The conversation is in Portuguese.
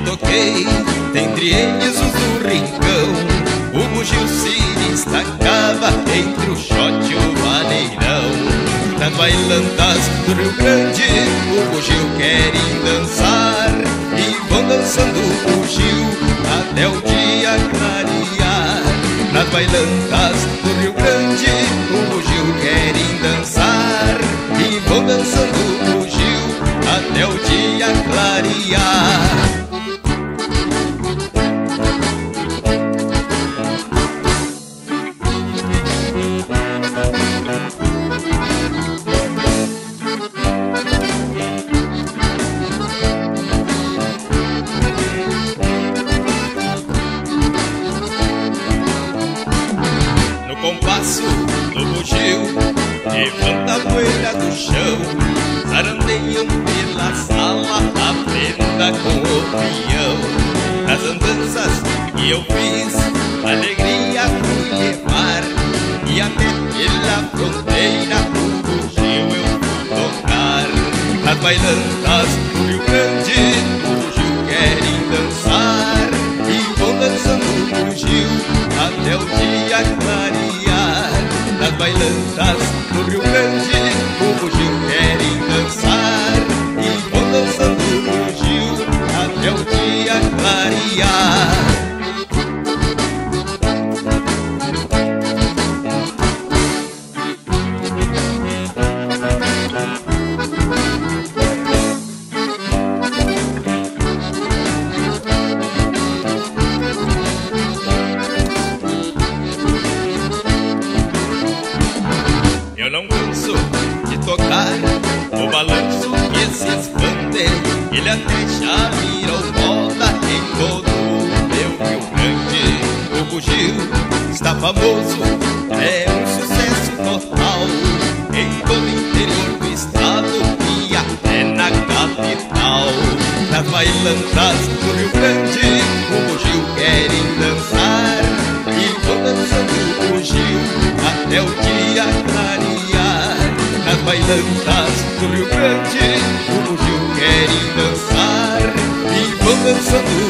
toquei, dentre eles os do rincão, o bugio se destacava entre o shot e o maneirão. Nas bailantas do Rio Grande, o bugio querem dançar, e vão dançando o bugio até o dia clarear. Nas bailantas do Rio Grande, o bugio querem dançar, e vão dançando o bugio até o dia clarear. Compasso do bugio, levanta a poeira do chão, zarandeiam pela sala, aprenda com o peão. Nas andanças que eu fiz, alegria fui levar, e até pela fronteira o bugio eu fui tocar. Nas bailantas do Rio Grande, o bugio querem dançar, e vão dançando o bugio até o dia clarear. Nas bailantas do Rio Grande, o bugio querem dançar, e vão dançando o bugio até o dia clarear. Eu não canso de tocar o balanço que se expande, ele até já virou moda em todo o meu Rio Grande. O bugio está famoso, é um sucesso total em todo o interior do estado e até na capital. Nas bailantas do Rio Grande, o bugio querem dançar, e vão dançando o bugio até o dia clarear. Nas bailantas do Rio Grande, o bugio querem dançar, e vão dançando